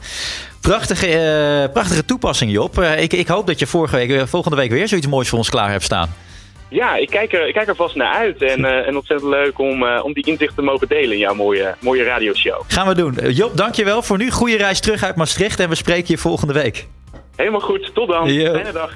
Prachtige toepassing, Job. Ik hoop dat je volgende week weer zoiets moois voor ons klaar hebt staan. Ja, ik kijk er vast naar uit. En ontzettend leuk om die inzichten te mogen delen in jouw mooie radioshow. Gaan we doen. Job, dankjewel voor nu. Goede reis terug uit Maastricht en we spreken je volgende week. Helemaal goed. Tot dan. Fijne dag.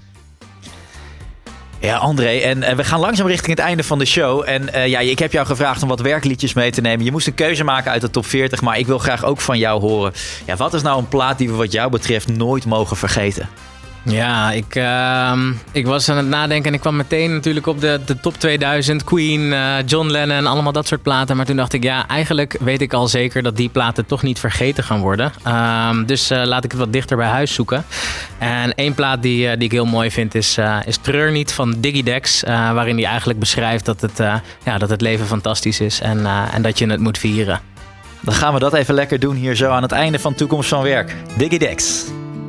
Ja, André, en we gaan langzaam richting het einde van de show. En ik heb jou gevraagd om wat werkliedjes mee te nemen. Je moest een keuze maken uit de top 40, maar ik wil graag ook van jou horen. Ja, wat is nou een plaat die we wat jou betreft nooit mogen vergeten? Ja, ik was aan het nadenken en ik kwam meteen natuurlijk op de top 2000. Queen, John Lennon, allemaal dat soort platen. Maar toen dacht ik, eigenlijk weet ik al zeker dat die platen toch niet vergeten gaan worden. Dus laat ik het wat dichter bij huis zoeken. En één plaat die ik heel mooi vind is Treur niet van Diggy Dex. Waarin hij eigenlijk beschrijft dat het leven fantastisch is en dat je het moet vieren. Dan gaan we dat even lekker doen hier zo aan het einde van Toekomst van Werk. Diggy Dex.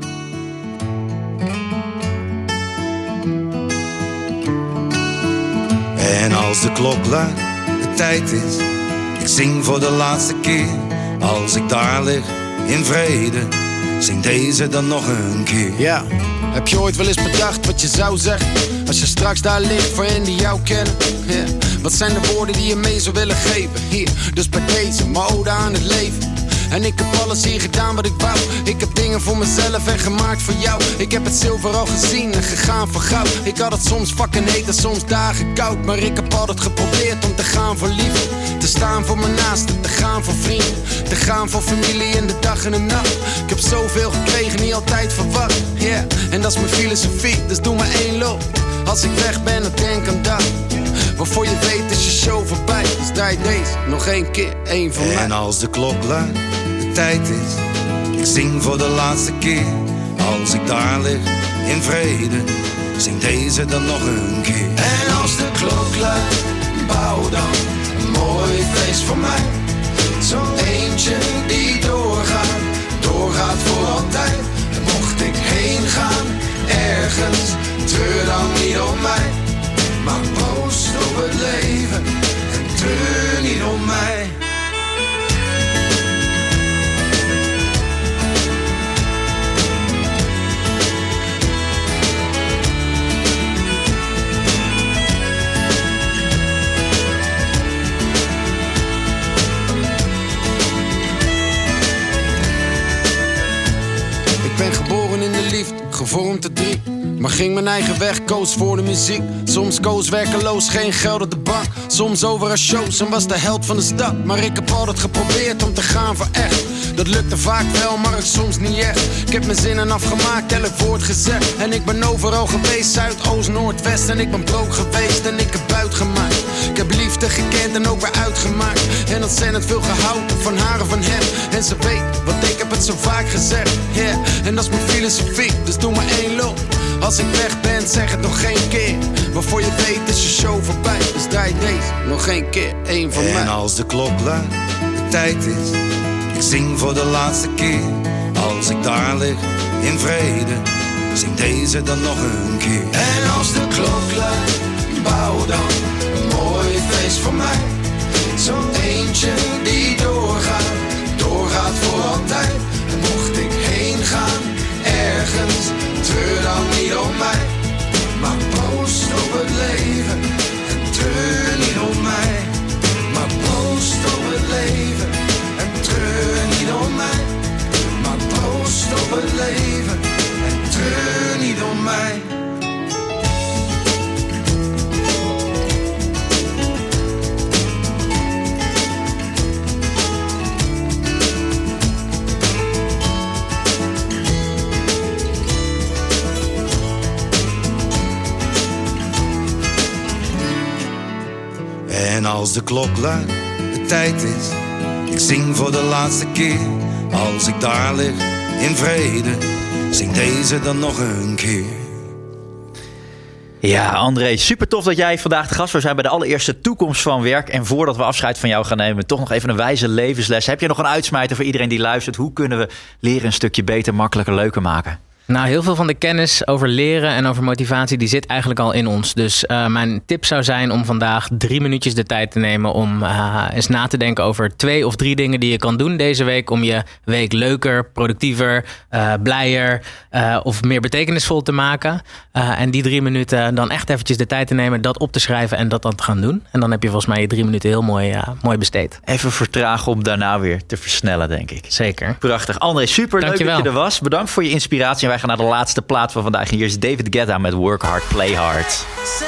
En als de klok luidt, de tijd is, ik zing voor de laatste keer. Als ik daar lig, in vrede, zing deze dan nog een keer. Ja, heb je ooit wel eens bedacht wat je zou zeggen als je straks daar ligt voor hen die jou kennen? Yeah. Wat zijn de woorden die je mee zou willen geven? Hier, dus bij deze, mijn ode aan het leven. En ik heb alles hier gedaan wat ik wou. Ik heb dingen voor mezelf en gemaakt voor jou. Ik heb het zilver al gezien en gegaan voor goud. Ik had het soms fucking heet en soms dagen koud. Maar ik heb altijd geprobeerd om te gaan voor liefde. Te staan voor mijn naasten, te gaan voor vrienden. Te gaan voor familie in de dag en de nacht. Ik heb zoveel gekregen, niet altijd verwacht. En dat is mijn filosofie, dus doe maar één loop. Als ik weg ben, dan denk aan dat. Waarvoor je weet is je show voorbij. Dus draai deze nog één keer, één van mij. En als de klok luidt, de tijd is. Ik zing voor de laatste keer. Als ik daar lig in vrede, zing deze dan nog een keer. En als de klok luidt, bouw dan een mooi feest voor mij. Zo'n eentje die doorgaat voor altijd. En mocht ik heen gaan, ergens, treur dan niet om mij. Maar proost op het leven en treur niet om mij. Ik ben geboren in de liefde, gevormd te 3. Maar ging mijn eigen weg, koos voor de muziek. Soms koos werkeloos, geen geld op de bank. Soms over een shows en was de held van de stad. Maar ik heb altijd geprobeerd om te gaan voor echt. Dat lukte vaak wel, maar soms niet echt. Ik heb mijn zinnen afgemaakt, elk woord gezegd. En ik ben overal geweest, Zuid, Oost, Noord, West. En ik ben broke geweest en ik heb buit gemaakt. Ik heb liefde gekend en ook weer uitgemaakt. En ontzettend veel gehouden van haar en van hem. En ze weet, want ik heb het zo vaak gezegd. Yeah. En dat is mijn filosofie, dus doe maar één loop. Als ik weg ben, zeg het nog geen keer. Waarvoor je weet is je show voorbij. Dus draai deze nog één keer, één van mij. En als de klok luidt, de tijd is. Ik zing voor de laatste keer. Als ik daar lig in vrede, zing deze dan nog een keer. En als de klok luidt, bouw dan een mooi feest voor mij. Zo'n eentje die doorgaat voor altijd. En mocht ik heen gaan, ergens, treur dan niet om mij. Maar proost op het leven en treur niet om mij. Maar proost op het leven en treur niet om mij. Maar proost op het leven en treur niet om mij. En als de klok luidt, de tijd is. Ik zing voor de laatste keer. Als ik daar lig in vrede, zing deze dan nog een keer. Ja, André, super tof dat jij vandaag de gast zou zijn bij de allereerste Toekomst van Werk. En voordat we afscheid van jou gaan nemen, toch nog even een wijze levensles. Heb je nog een uitsmijter voor iedereen die luistert? Hoe kunnen we leren een stukje beter, makkelijker, leuker maken? Nou, heel veel van de kennis over leren en over motivatie, die zit eigenlijk al in ons. Dus mijn tip zou zijn om vandaag 3 minuutjes de tijd te nemen om eens na te denken over 2 of 3 dingen die je kan doen deze week om je week leuker, productiever, blijer of meer betekenisvol te maken. En die 3 minuten dan echt eventjes de tijd te nemen, dat op te schrijven en dat dan te gaan doen. En dan heb je volgens mij je 3 minuten heel mooi besteed. Even vertragen om daarna weer te versnellen, denk ik. Zeker. Prachtig. André, super leuk dat je er was. Bedankt voor je inspiratie. En wij gaan naar de laatste plaat van vandaag. En hier is David Guetta met Work Hard, Play Hard.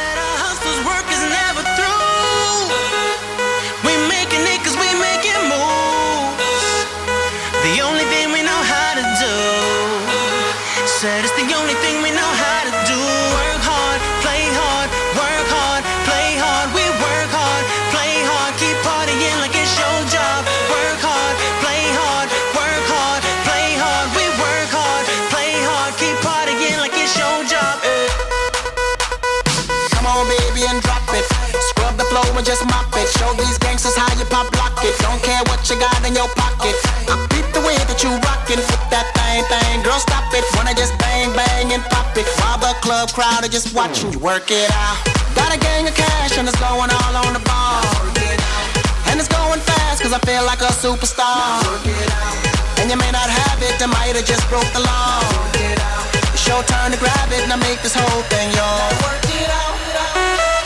Just mop it, show these gangsters how you pop lock it. Don't care what you got in your pocket. I beat the way that you rockin' with that thing. Girl, stop it. Wanna just bang, bang and pop it. While the club crowd are just watching you work it out. Got a gang of cash and it's going all on the ball. And it's going fast cause I feel like a superstar. And you may not have it, I might have just broke the law. It's your turn to grab it and I make this whole thing yours. Work it out.